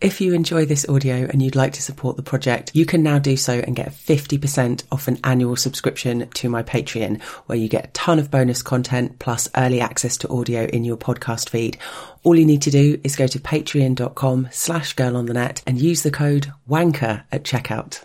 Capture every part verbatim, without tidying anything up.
If you enjoy this audio and you'd like to support the project, you can now do so and get fifty percent off an annual subscription to my Patreon, where you get a ton of bonus content plus early access to audio in your podcast feed. All you need to do is go to patreon.com slash girl on the net and use the code WANKER at checkout.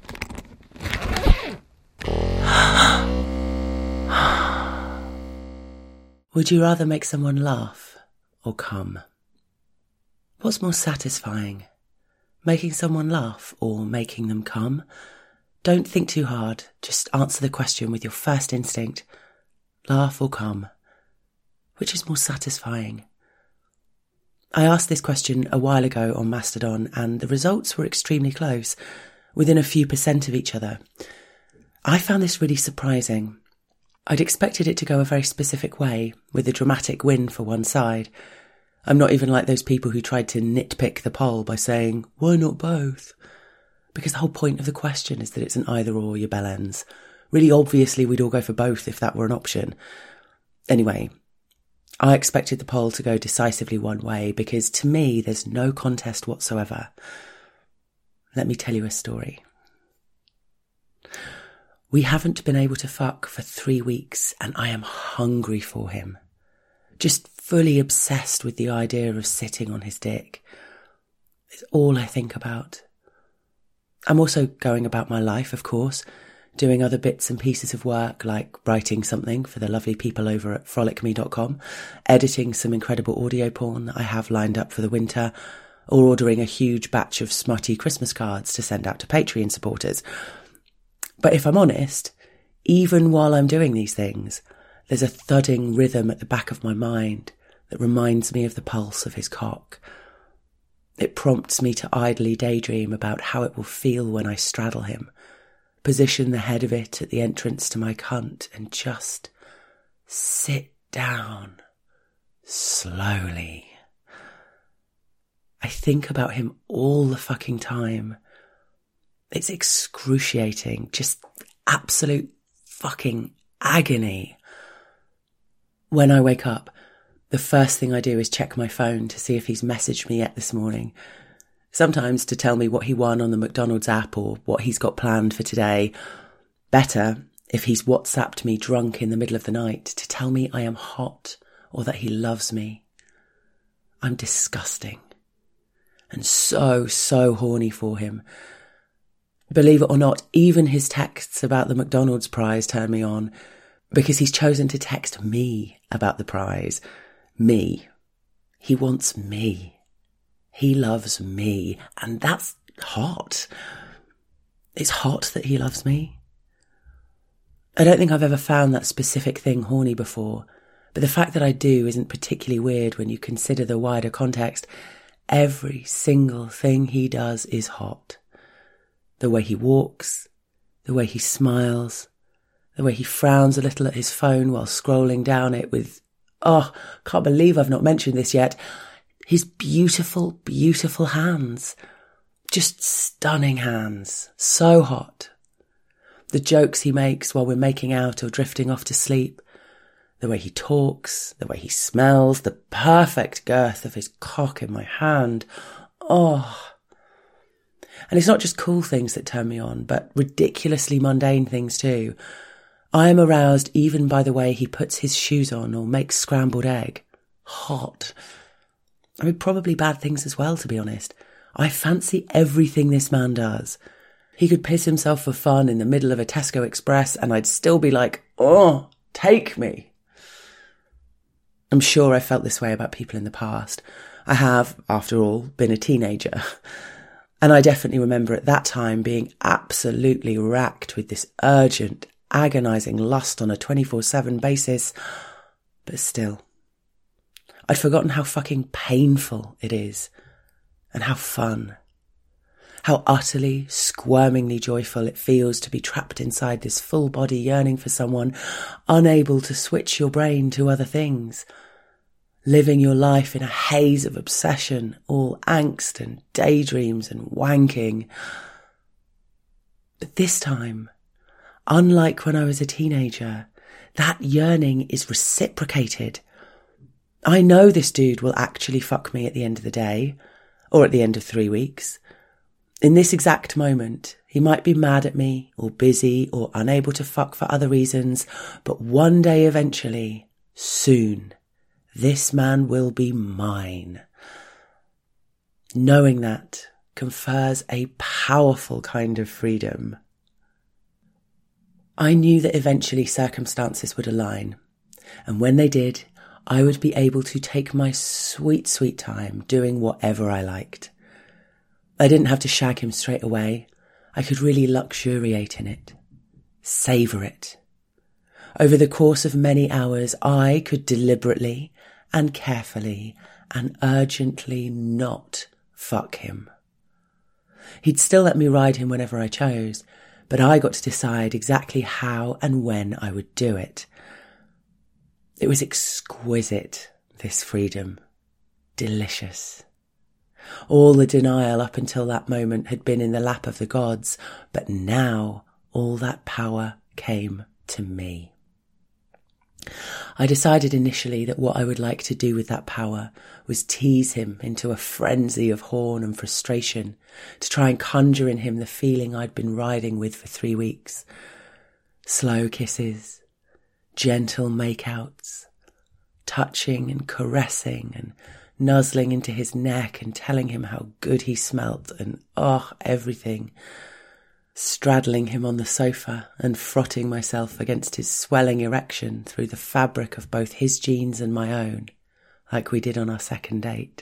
Would you rather make someone laugh or come? What's more satisfying? Making someone laugh or making them come? Don't think too hard. Just answer the question with your first instinct. Laugh or come? Which is more satisfying? I asked this question a while ago on Mastodon and the results were extremely close, within a few percent of each other. I found this really surprising. I'd expected it to go a very specific way, with a dramatic win for one side. I'm not even like those people who tried to nitpick the poll by saying, why not both? Because the whole point of the question is that it's an either or, you bellends. Really obviously we'd all go for both if that were an option. Anyway, I expected the poll to go decisively one way because to me there's no contest whatsoever. Let me tell you a story. We haven't been able to fuck for three weeks and I am hungry for him. Just fully obsessed with the idea of sitting on his dick. It's all I think about. I'm also going about my life, of course, doing other bits and pieces of work like writing something for the lovely people over at frolic me dot com, editing some incredible audio porn that I have lined up for the winter, or ordering a huge batch of smutty Christmas cards to send out to Patreon supporters. But if I'm honest, even while I'm doing these things, there's a thudding rhythm at the back of my mind that reminds me of the pulse of his cock. It prompts me to idly daydream about how it will feel when I straddle him, position the head of it at the entrance to my cunt and just sit down slowly. I think about him all the fucking time. It's excruciating, just absolute fucking agony. When I wake up, the first thing I do is check my phone to see if he's messaged me yet this morning. Sometimes to tell me what he won on the McDonald's app or what he's got planned for today. Better if he's WhatsApped me drunk in the middle of the night to tell me I am hot or that he loves me. I'm disgusting. And so, so horny for him. Believe it or not, even his texts about the McDonald's prize turn me on. Because he's chosen to text me about the prize. Me. He wants me. He loves me. And that's hot. It's hot that he loves me. I don't think I've ever found that specific thing horny before. But the fact that I do isn't particularly weird when you consider the wider context. Every single thing he does is hot. The way he walks. The way he smiles. The way he frowns a little at his phone while scrolling down it with, oh, can't believe I've not mentioned this yet, his beautiful, beautiful hands. Just stunning hands. So hot. The jokes he makes while we're making out or drifting off to sleep. The way he talks. The way he smells. The perfect girth of his cock in my hand. Oh. And it's not just cool things that turn me on, but ridiculously mundane things too. I am aroused even by the way he puts his shoes on or makes scrambled egg. Hot. I mean, probably bad things as well, to be honest. I fancy everything this man does. He could piss himself for fun in the middle of a Tesco Express and I'd still be like, oh, take me. I'm sure I felt this way about people in the past. I have, after all, been a teenager. And I definitely remember at that time being absolutely racked with this urgent, agonising lust on a twenty-four seven basis. But still, I'd forgotten how fucking painful it is. And how fun. How utterly, squirmingly joyful it feels to be trapped inside this full body yearning for someone, unable to switch your brain to other things. Living your life in a haze of obsession, all angst and daydreams and wanking. But this time, unlike when I was a teenager, that yearning is reciprocated. I know this dude will actually fuck me at the end of the day. or at the end of three weeks. In this exact moment, he might be mad at me, or busy, or unable to fuck for other reasons, but one day eventually, soon, this man will be mine. Knowing that confers a powerful kind of freedom. I knew that eventually circumstances would align, and when they did, I would be able to take my sweet, sweet time doing whatever I liked. I didn't have to shag him straight away. I could really luxuriate in it, savour it. Over the course of many hours, I could deliberately and carefully and urgently not fuck him. He'd still let me ride him whenever I chose, but I got to decide exactly how and when I would do it. It was exquisite, this freedom. Delicious. All the denial up until that moment had been in the lap of the gods, but now all that power came to me. I decided initially that what I would like to do with that power was tease him into a frenzy of horn and frustration, to try and conjure in him the feeling I'd been riding with for three weeks. Slow kisses, gentle makeouts, touching and caressing and nuzzling into his neck and telling him how good he smelt and, oh, everything. Straddling him on the sofa and frotting myself against his swelling erection through the fabric of both his jeans and my own, like we did on our second date.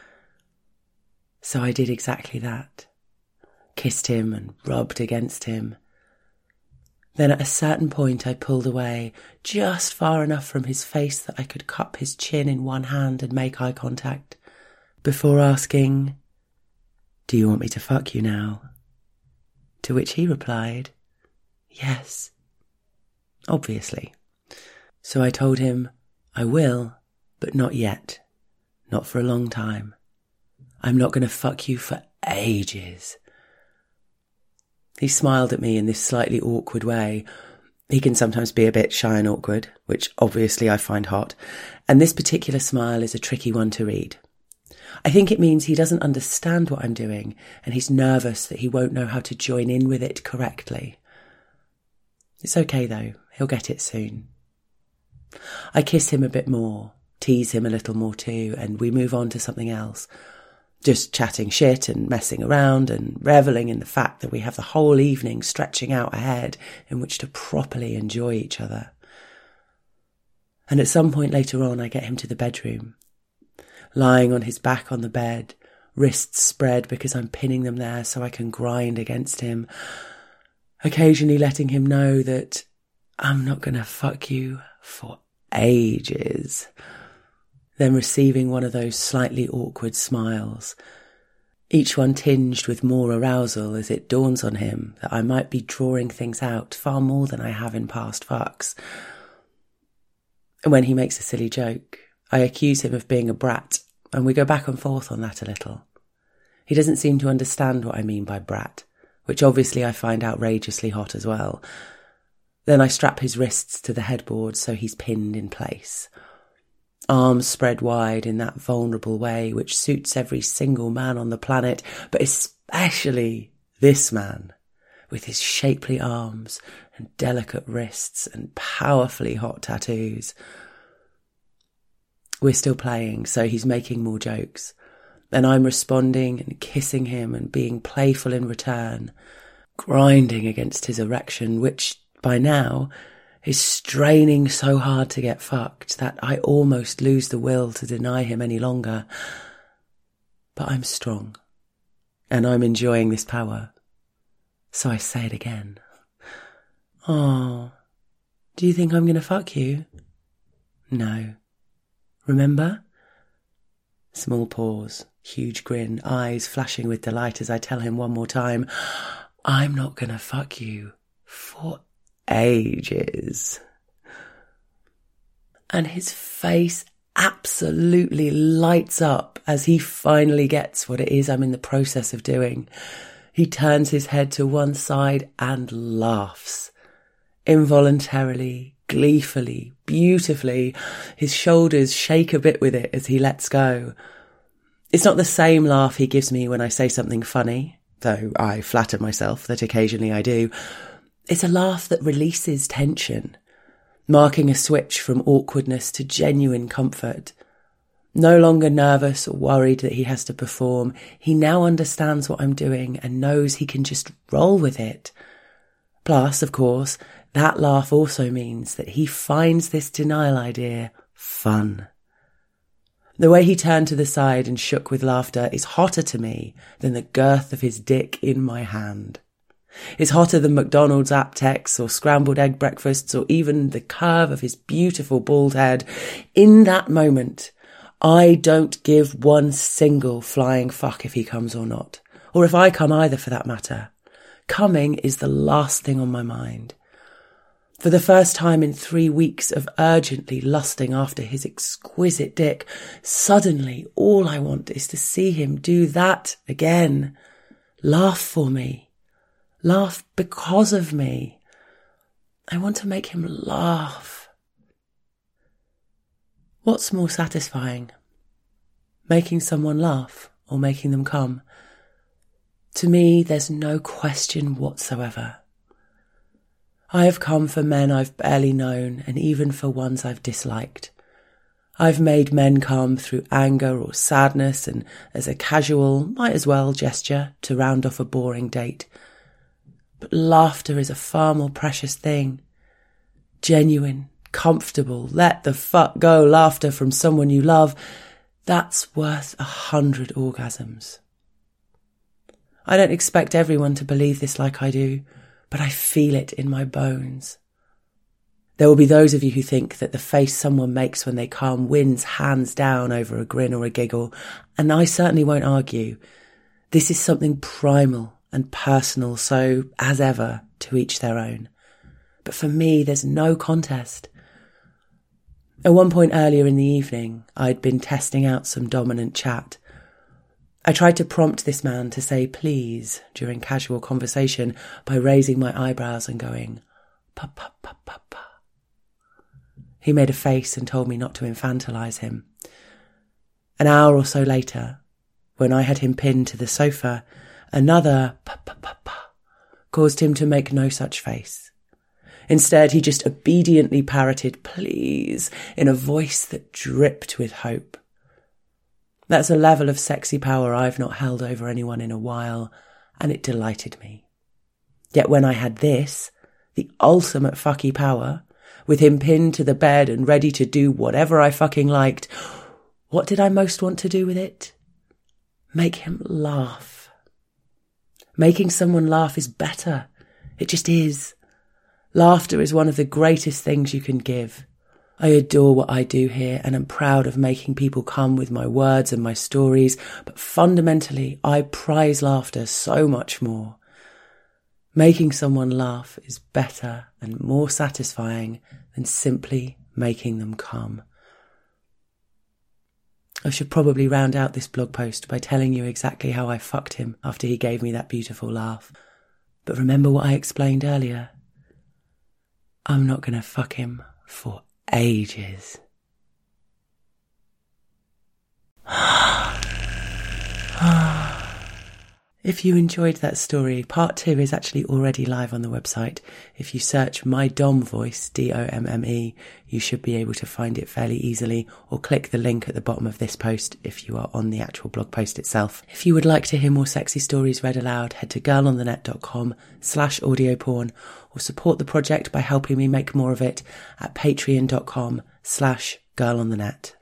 So I did exactly that. Kissed him and rubbed against him. Then at a certain point I pulled away, just far enough from his face that I could cup his chin in one hand and make eye contact, before asking, "Do you want me to fuck you now?" To which he replied, "Yes." Obviously. So I told him, "I will, but not yet. Not for a long time. I'm not going to fuck you for ages." He smiled at me in this slightly awkward way. He can sometimes be a bit shy and awkward, which obviously I find hot, and this particular smile is a tricky one to read. I think it means he doesn't understand what I'm doing, and he's nervous that he won't know how to join in with it correctly. It's okay though, he'll get it soon. I kiss him a bit more, tease him a little more too, and we move on to something else. Just chatting shit and messing around and revelling in the fact that we have the whole evening stretching out ahead in which to properly enjoy each other. And at some point later on, I get him to the bedroom. Lying on his back on the bed, wrists spread because I'm pinning them there so I can grind against him, occasionally letting him know that I'm not going to fuck you for ages. Then receiving one of those slightly awkward smiles, each one tinged with more arousal as it dawns on him that I might be drawing things out far more than I have in past fucks. And when he makes a silly joke, I accuse him of being a brat, and we go back and forth on that a little. He doesn't seem to understand what I mean by brat, which obviously I find outrageously hot as well. Then I strap his wrists to the headboard so he's pinned in place. Arms spread wide in that vulnerable way which suits every single man on the planet, but especially this man, with his shapely arms and delicate wrists and powerfully hot tattoos. We're still playing, so he's making more jokes, and I'm responding and kissing him and being playful in return, grinding against his erection, which, by now, is straining so hard to get fucked that I almost lose the will to deny him any longer. But I'm strong, and I'm enjoying this power. So I say it again. "Oh, do you think I'm going to fuck you?" "No. Remember?" Small pause, huge grin, eyes flashing with delight as I tell him one more time, "I'm not going to fuck you for ages." And his face absolutely lights up as he finally gets what it is I'm in the process of doing. He turns his head to one side and laughs. Involuntarily, gleefully, beautifully, his shoulders shake a bit with it as he lets go. It's not the same laugh he gives me when I say something funny, though I flatter myself that occasionally I do. It's a laugh that releases tension, marking a switch from awkwardness to genuine comfort. No longer nervous or worried that he has to perform, he now understands what I'm doing and knows he can just roll with it. Plus, of course, that laugh also means that he finds this denial idea fun. The way he turned to the side and shook with laughter is hotter to me than the girth of his dick in my hand. It's hotter than McDonald's app texts or scrambled egg breakfasts or even the curve of his beautiful bald head. In that moment, I don't give one single flying fuck if he comes or not, or if I come either for that matter. Coming is the last thing on my mind. For the first time in three weeks of urgently lusting after his exquisite dick, suddenly all I want is to see him do that again. Laugh for me. Laugh because of me. I want to make him laugh. What's more satisfying? Making someone laugh or making them come? To me, there's no question whatsoever. I have come for men I've barely known and even for ones I've disliked. I've made men come through anger or sadness and as a casual, might as well gesture to round off a boring date. But laughter is a far more precious thing. Genuine, comfortable, let the fuck go laughter from someone you love. That's worth a hundred orgasms. I don't expect everyone to believe this like I do, but I feel it in my bones. There will be those of you who think that the face someone makes when they come wins hands down over a grin or a giggle, and I certainly won't argue. This is something primal and personal, so, as ever, to each their own. But for me, there's no contest. At one point earlier in the evening, I'd been testing out some dominant chat. I tried to prompt this man to say please during casual conversation by raising my eyebrows and going, pa pa pa pa pa. He made a face and told me not to infantilise him. An hour or so later, when I had him pinned to the sofa, another pa pa pa pa caused him to make no such face. Instead, he just obediently parroted please in a voice that dripped with hope. That's a level of sexy power I've not held over anyone in a while, and it delighted me. Yet when I had this, the ultimate fucky power, with him pinned to the bed and ready to do whatever I fucking liked, what did I most want to do with it? Make him laugh. Making someone laugh is better. It just is. Laughter is one of the greatest things you can give. I adore what I do here and am proud of making people come with my words and my stories, but fundamentally I prize laughter so much more. Making someone laugh is better and more satisfying than simply making them come. I should probably round out this blog post by telling you exactly how I fucked him after he gave me that beautiful laugh. But remember what I explained earlier? I'm not going to fuck him for ages. If you enjoyed that story, part two is actually already live on the website. If you search My Dom Voice, D O M M E, you should be able to find it fairly easily, or click the link at the bottom of this post if you are on the actual blog post itself. If you would like to hear more sexy stories read aloud, head to girlonthenet.com slash audioporn, or support the project by helping me make more of it at patreon.com slash girlonthenet.